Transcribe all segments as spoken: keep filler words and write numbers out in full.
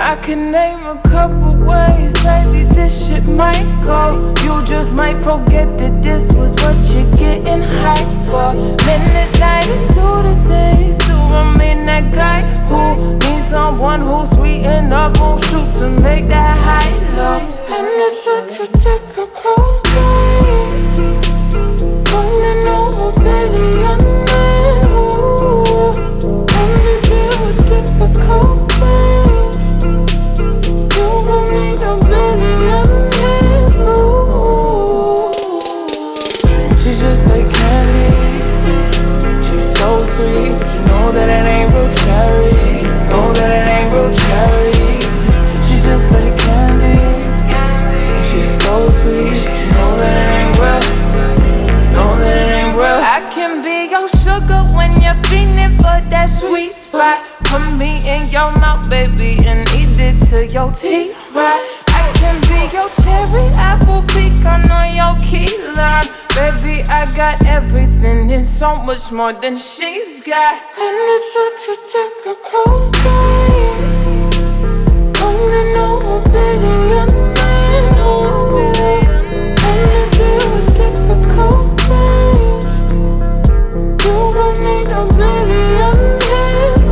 I can name a couple ways, baby, this shit might go. You just might forget that this was what you're getting hype for. Minute night into the day, still remain that guy who needs someone who's sweetened up on shoot to make that high low. And it's such a typical day, running over billion men who only deal with difficult things. You gon' need a billion hands move. She's just like candy, she's so sweet. You know that it ain't real cherry, know that it ain't real cherry. She's just like candy, and she's so sweet. You know that it ain't real, know that it ain't real. I can be your sugar when you're feeling for that sweet spot. Put me in your mouth, baby, and eat it till your teeth rot. I can be your cherry apple pecan on your key lime. Baby, I got everything and so much more than she's got. And it's such a typical day, running over billion men who only deal with difficult things. You gon' need a billion hands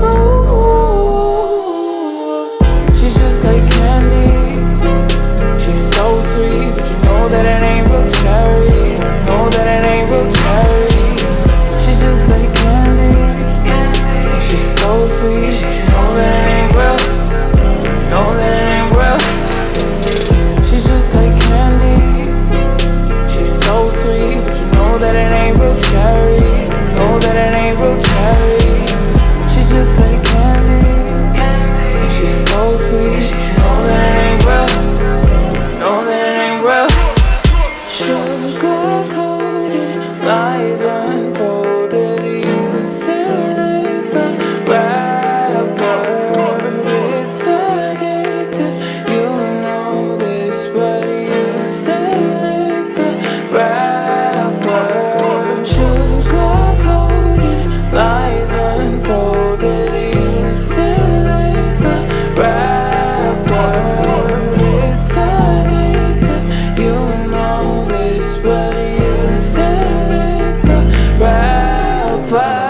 move. She's just like candy, she's so sweet. But you know that it ain't real cherry, know that it ain't real cherry. She's just like candy, and she's so sweet. But you know that it ain't real, know that it ain't real. She's just like candy, she's so sweet. But you know that it ain't real cherry, know that it ain't real cherry. She's just like candy, and she's so sweet. Know that it ain't real, know that it ain't real. Sugar coated lies unfolded. You still lick the wrapper. It's addictive, you know this, but you still lick the wrapper. Sugar coated lies unfolded. You still lick the wrapper. It's addictive, you know this, but you still lick the wrapper.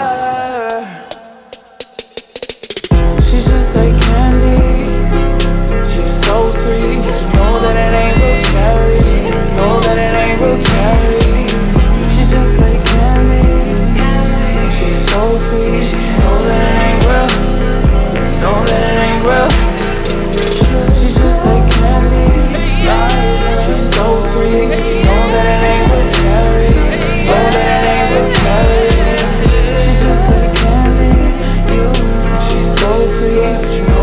She's just like candy, she's so sweet. But you know that it ain't real cherry, know that it ain't real cherry. She's just like candy, and she's so sweet. Know that it ain't real, know that it ain't real. She's just like candy, she's so sweet. Know that it ain't real cherry, know that it ain't real cherry. She's just like candy, and she's so sweet.